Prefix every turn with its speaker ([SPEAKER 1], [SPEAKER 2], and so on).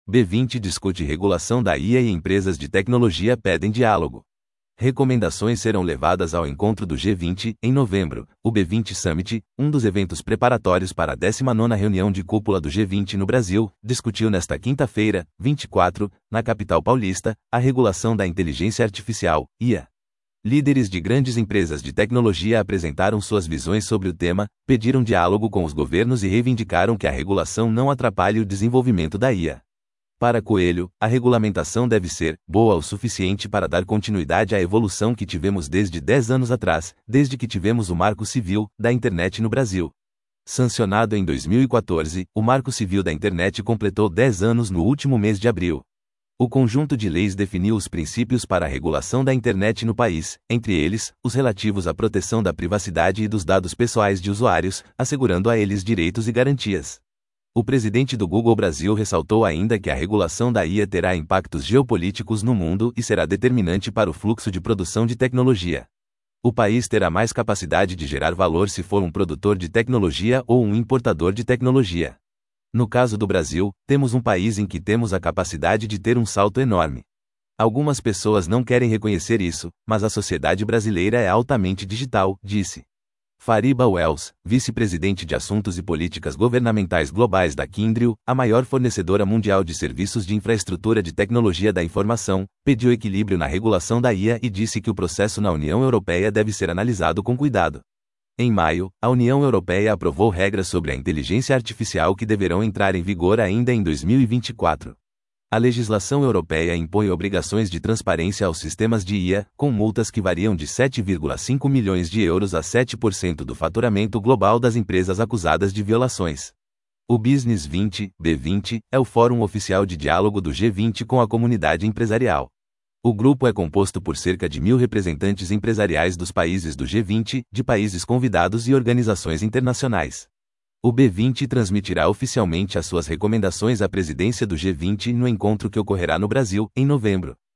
[SPEAKER 1] B20 discute regulação da IA e empresas de tecnologia pedem diálogo. Recomendações serão levadas ao encontro do G20, em novembro. O B20 Summit, um dos eventos preparatórios para a 19ª reunião de cúpula do G20 no Brasil, discutiu nesta quinta-feira, 24, na capital paulista, a regulação da inteligência artificial, IA. Líderes de grandes empresas de tecnologia apresentaram suas visões sobre o tema, pediram diálogo com os governos e reivindicaram que a regulação não atrapalhe o desenvolvimento da IA. Para Coelho, a regulamentação deve ser boa o suficiente para dar continuidade à evolução que tivemos desde 10 anos atrás, desde que tivemos o Marco Civil da Internet no Brasil. Sancionado em 2014, o Marco Civil da Internet completou 10 anos no último mês de abril. O conjunto de leis definiu os princípios para a regulação da internet no país, entre eles, os relativos à proteção da privacidade e dos dados pessoais de usuários, assegurando a eles direitos e garantias. O presidente do Google Brasil ressaltou ainda que a regulação da IA terá impactos geopolíticos no mundo e será determinante para o fluxo de produção de tecnologia. O país terá mais capacidade de gerar valor se for um produtor de tecnologia ou um importador de tecnologia. No caso do Brasil, temos um país em que temos a capacidade de ter um salto enorme. Algumas pessoas não querem reconhecer isso, mas a sociedade brasileira é altamente digital, disse. Fariba Wells, vice-presidente de Assuntos e Políticas Governamentais Globais da Kyndryl, a maior fornecedora mundial de serviços de infraestrutura de tecnologia da informação, pediu equilíbrio na regulação da IA e disse que o processo na União Europeia deve ser analisado com cuidado. Em maio, a União Europeia aprovou regras sobre a inteligência artificial que deverão entrar em vigor ainda em 2024. A legislação europeia impõe obrigações de transparência aos sistemas de IA, com multas que variam de 7,5 milhões de euros a 7% do faturamento global das empresas acusadas de violações. O Business 20, B20, é o fórum oficial de diálogo do G20 com a comunidade empresarial. O grupo é composto por cerca de 1.000 representantes empresariais dos países do G20, de países convidados e organizações internacionais. O B20 transmitirá oficialmente as suas recomendações à presidência do G20 no encontro que ocorrerá no Brasil, em novembro.